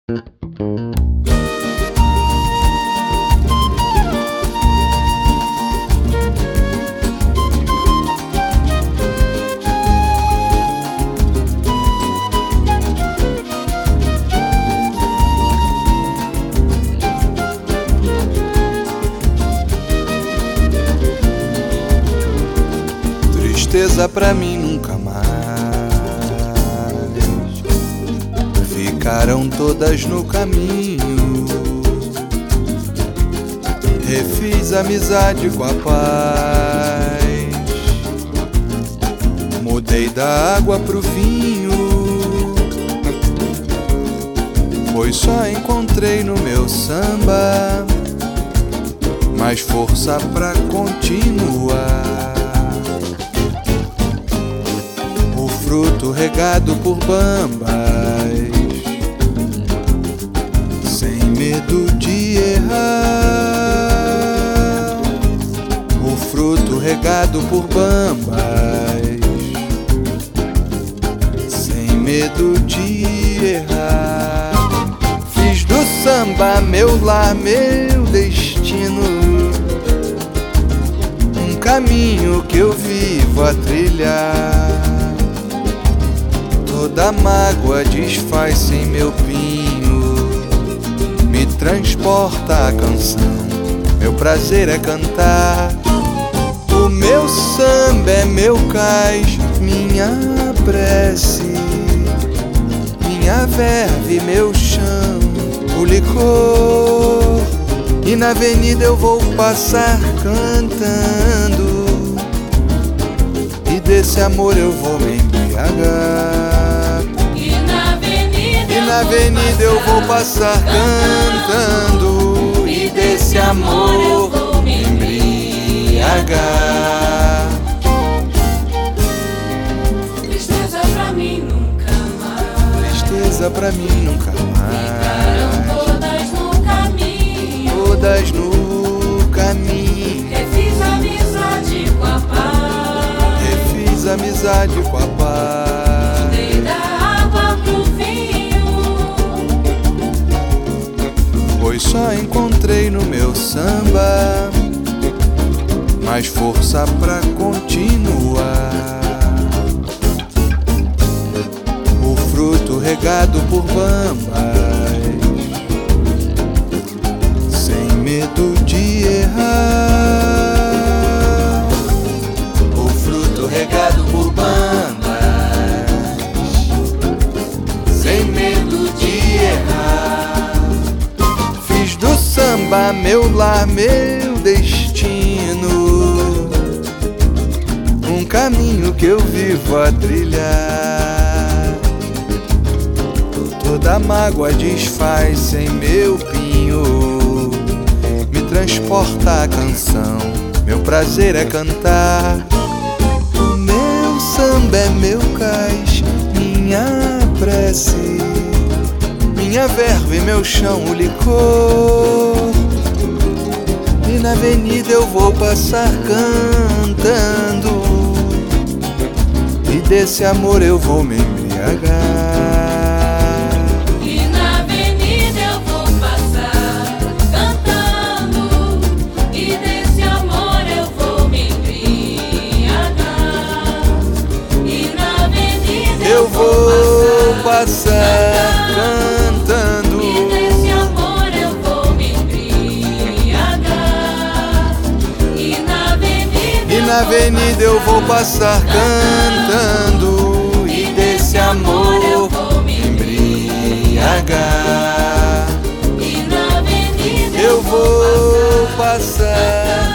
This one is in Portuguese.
Tristeza pra mim nunca mais. Ficaram todas no caminho. Refiz amizade com a paz. Mudei da água pro vinho, pois só encontrei no meu samba mais força pra continuar. Fruto regado por bambas, sem medo de errar. O fruto regado por bambas, sem medo de errar. Fiz do samba meu lar, meu destino, um caminho que eu vivo a trilhar. Toda mágoa desfaz-se em meu pinho, me transporta a canção, meu prazer é cantar. O meu samba é meu cais, minha prece, minha verve, meu chão, o licor. E na avenida eu vou passar cantando, e desse amor eu vou me embriagar. Na avenida eu vou passar cantando, e desse amor eu vou me embriagar. Tristeza pra mim nunca mais. Tristeza pra mim nunca mais. Ficaram todas no caminho. Todas no caminho. Refiz amizade com a paz. Refiz amizade com a paz. Mudei da água pro vinho, pois só encontrei no meu samba mais força pra continuar. O fruto regado por bambas, sem medo de errar. O fruto regado por bambas, sem medo de errar. Fiz do samba meu lar, meu destino, um caminho que eu vivo a trilhar. Toda mágoa desfaz-se em meu pinho, me transporta a canção, meu prazer é cantar. O meu samba é meu cais, minha prece, minha verve, meu chão, o licor. E na avenida eu vou passar cantando, e desse amor eu vou me embriagar. e na avenida eu vou passar cantando, e desse amor eu vou me embriagar. E na avenida Eu vou passar cantando, e desse amor eu vou me embriagar. E na avenida eu vou passar cantando, e desse amor eu vou me embriagar. E na avenida Eu vou passar